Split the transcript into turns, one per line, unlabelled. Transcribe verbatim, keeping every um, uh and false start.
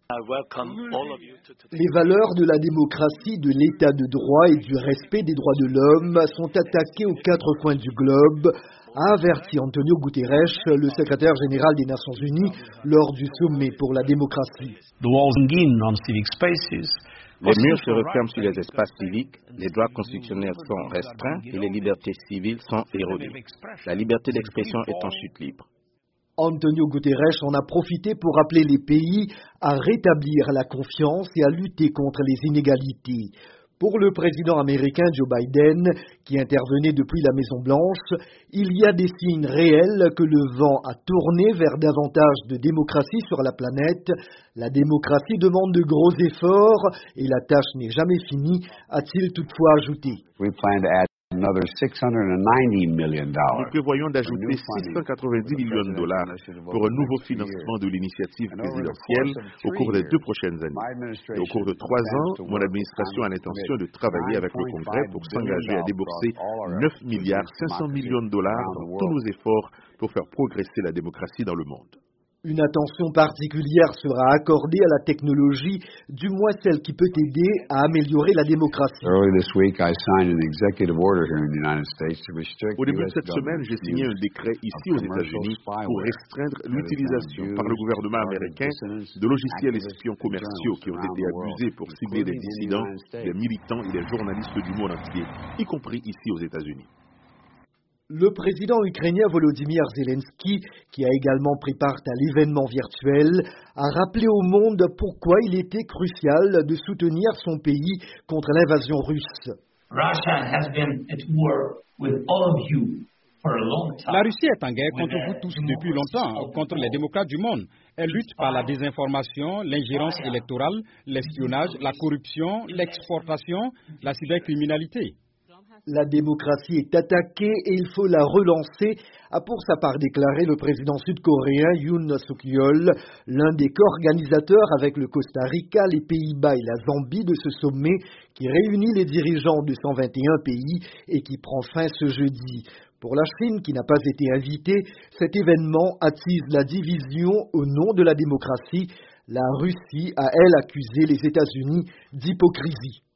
Les valeurs de la démocratie, de l'état de droit et du respect des droits de l'homme sont attaquées aux quatre coins du globe, a averti Antonio Guterres, le secrétaire général des Nations Unies, lors du sommet pour la démocratie.
Les murs se referment sur les espaces civiques, les droits constitutionnels sont restreints et les libertés civiles sont érodées. La liberté d'expression est en chute libre.
Antonio Guterres en a profité pour appeler les pays à rétablir la confiance et à lutter contre les inégalités. Pour le président américain Joe Biden, qui intervenait depuis la Maison-Blanche, il y a des signes réels que le vent a tourné vers davantage de démocratie sur la planète. La démocratie demande de gros efforts et la tâche n'est jamais finie, a-t-il toutefois ajouté.
Nous prévoyons d'ajouter six cent quatre-vingt-dix millions de dollars pour un nouveau financement de l'initiative présidentielle au cours des deux prochaines années. Et au cours de trois ans, mon administration a l'intention de travailler avec le Congrès pour s'engager à débourser neuf milliards cinq cents millions de dollars dans tous nos efforts pour faire progresser la démocratie dans le monde.
Une attention particulière sera accordée à la technologie, du moins celle qui peut aider à améliorer la démocratie.
Au début de cette semaine, j'ai signé un décret ici aux États-Unis pour restreindre l'utilisation par le gouvernement américain de logiciels espions commerciaux qui ont été abusés pour cibler des dissidents, des militants et des journalistes du monde entier, y compris ici aux États-Unis.
Le président ukrainien Volodymyr Zelensky, qui a également pris part à l'événement virtuel, a rappelé au monde pourquoi il était crucial de soutenir son pays contre l'invasion russe.
La Russie est en guerre contre vous tous depuis longtemps, contre les démocrates du monde. Elle lutte par la désinformation, l'ingérence électorale, l'espionnage, la corruption, l'exportation, la cybercriminalité.
La démocratie est attaquée et il faut la relancer, a pour sa part déclaré le président sud-coréen Yoon Suk-yeol, l'un des co-organisateurs avec le Costa Rica, les Pays-Bas et la Zambie de ce sommet qui réunit les dirigeants de cent vingt et un pays et qui prend fin ce jeudi. Pour la Chine, qui n'a pas été invitée, cet événement attise la division au nom de la démocratie. La Russie a, elle, accusé les États-Unis d'hypocrisie.